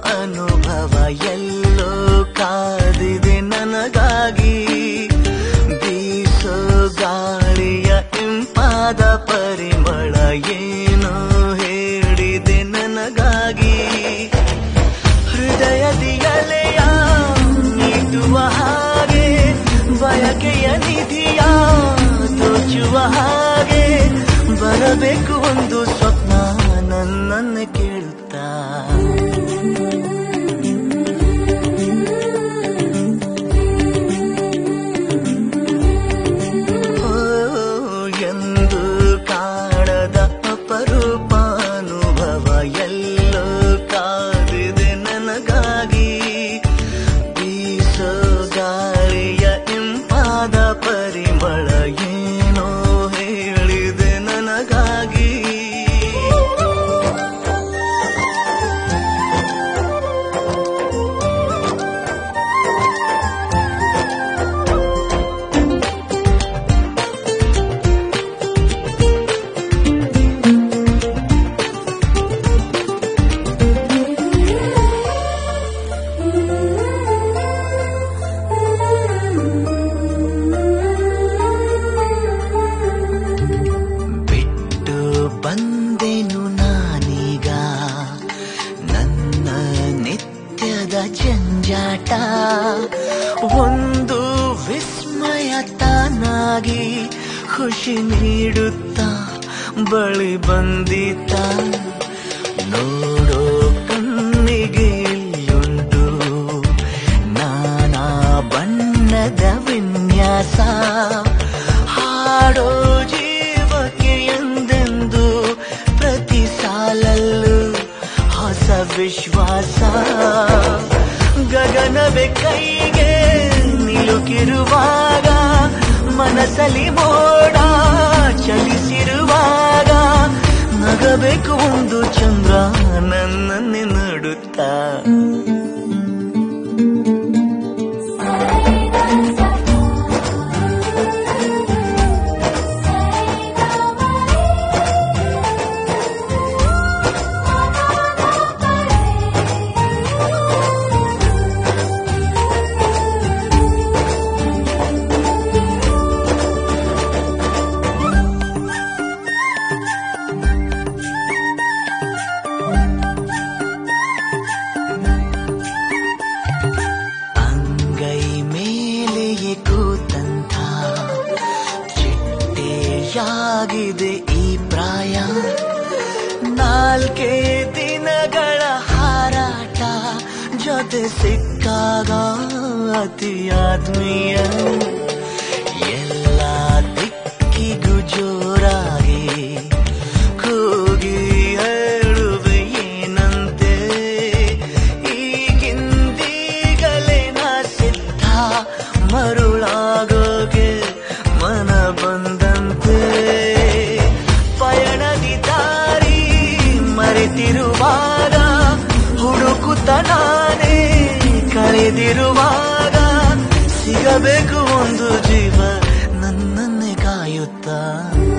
ಅನುಭವ ಎಲ್ಲೋ ಕಾದಿದೆ ನನಗಾಗಿ. ಬೀಸೋ ಗಾಳಿಯ ಇಂಪಾದ ಪರಿಮಳ ಏನೋ ಹೇಳಿದೆ ನನಗಾಗಿ. ಹೃದಯದಿ ಅಲೆಯ ನೀಡುವ ಹಾಗೆ ಬಯಕೆಯ ನಿಧಿಯ ದೋಚುವ ಹಾಗೆ ಬರಬೇಕು ಒಂದು ಸ್ವಪ್ನ ನನ್ನನ್ನು ಕೇಳುತ್ತಾ. ಎಂದು ಕಾಣದ ಅಪರೂಪ ಅನುಭವ ಎಲ್ಲೋ ಕಾದಿದೆ ನನಗಾಗಿ. ಬೀಸೋ ಗಾಳಿಯ ಇಂಪಾದ ಪರಿಮಳ ಏನೋ ಹೇಳಿದೆ ನನಗಾಗಿ. ಬಂದೆನು ನಾನೀಗ ನನ್ನ ನಿತ್ಯದ ಜಂಜಾಟ. ಒಂದು ವಿಸ್ಮಯ ತಾನಾಗಿ ಖುಷಿ ನೀಡುತ್ತಾ ಬಳಿ ಬಂದಿತ. ನೋಡೋ ಕಣ್ಣಿಗೆ ಇಲ್ಲುಂಟು ನಾನಾ ಬಣ್ಣದ ವಿನ್ಯಾಸ. ಹಾಡೋ ಜೀವಕ್ಕೆ ಎಂದೆಂದು ಪ್ರತಿ ಸಾಲಲ್ಲೂ ಹೊಸ ವಿಶ್ವಾಸ. ಗಗನವೇ ಕೈಗೆ ನಿಲುಕಿರುವಾಗ ಮನಸ್ಸಲ್ಲಿ ಮೋಡ ಚಲಿಸಿರುವಾಗ ನಗಬೇಕು ಒಂದು ಚಂದ್ರ ನನ್ನನ್ನೇ ನೋಡುತ್ತಾ. ಕೂತಂಥ ಚಿಟ್ಟೆಯಾಗಿದೆ ಈ ಪ್ರಾಯ. ನಾಲ್ಕೇ ದಿನಗಳ ಹಾರಾಟ ಜೊತೆ ಸಿಕ್ಕಾಗ ಅತಿ ಆತ್ಮೀಯ. ಎಲ್ಲ ದಿಕ್ಕಿಗೂ ಜೋರಾಗಿ ಕೂಗಿ ಹೇಳುವೆ ಏನಂತೆ. ಈಗಿಂದೀಗಲೇ ನಾ ಸಿದ್ಧ ಮರುಳಾಗೋಗೆ ಮನ ಬಂದಂತೆ. ಪಯಣದಿ ದಾರಿ ಮರೆತಿರುವಾಗ ಹುಡುಕುತ್ತ ನಾನೇ ಕಳೆದಿರುವಾಗ ಸಿಗಬೇಕು ಒಂದು ಜೀವ ನನ್ನನ್ನೇ ಕಾಯುತ್ತಾ.